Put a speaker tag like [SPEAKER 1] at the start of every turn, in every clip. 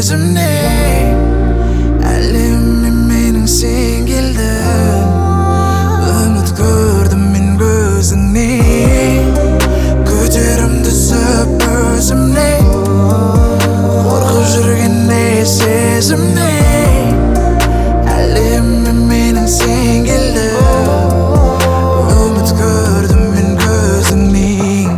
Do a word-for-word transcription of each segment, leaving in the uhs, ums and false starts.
[SPEAKER 1] сезімне әлеміме менің сен келдің үміт көрдім мен көзіңнен көтерімді түсіп өзімнен қорқып жүргенде сезімнен әлеміме менің сен келдің үміт көрдім мен көзіңнен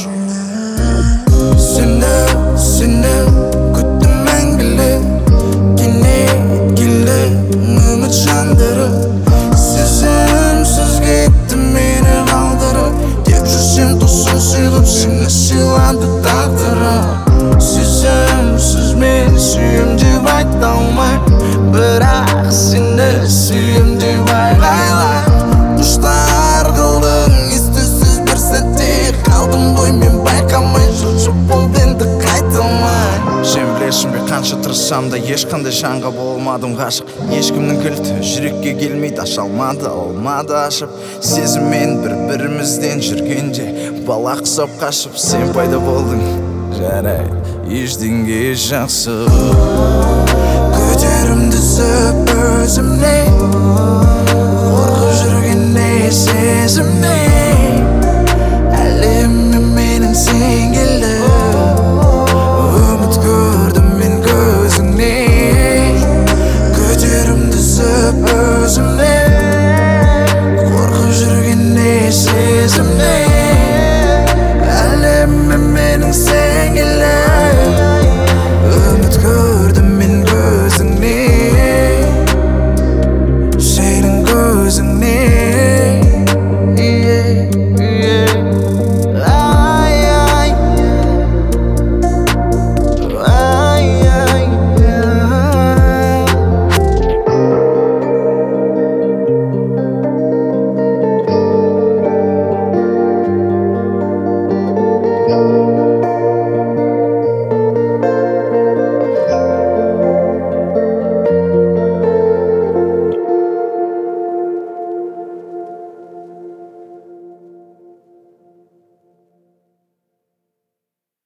[SPEAKER 1] сені сені күттім мәңгілік кенет келді үміт жандырып сезімсіз кетті мені қалдырып деп жүрсем досым сыйлап сені сыйлады тағдырым сезімсіз мен сүйем деп айта алмаймын бірақ сені сүйем деп айғайлаймын құштар қылдың ес-түссіз бір сәтте қалдым ғой мен байқамай жылжып болды енді қайталмай сен білесің бе қанша тырыссам да ешқандай жанға болмадым ғашық ешкімнің кілті жүрекке келмейді аша алмады алмады ашып сезіммен бір-бірімізден жүргенде бала құсап қашып сен пайда болдың жарайды ештеңе жақсы көтерімді түсіп өзімнен қорқып жүргенде сезімнен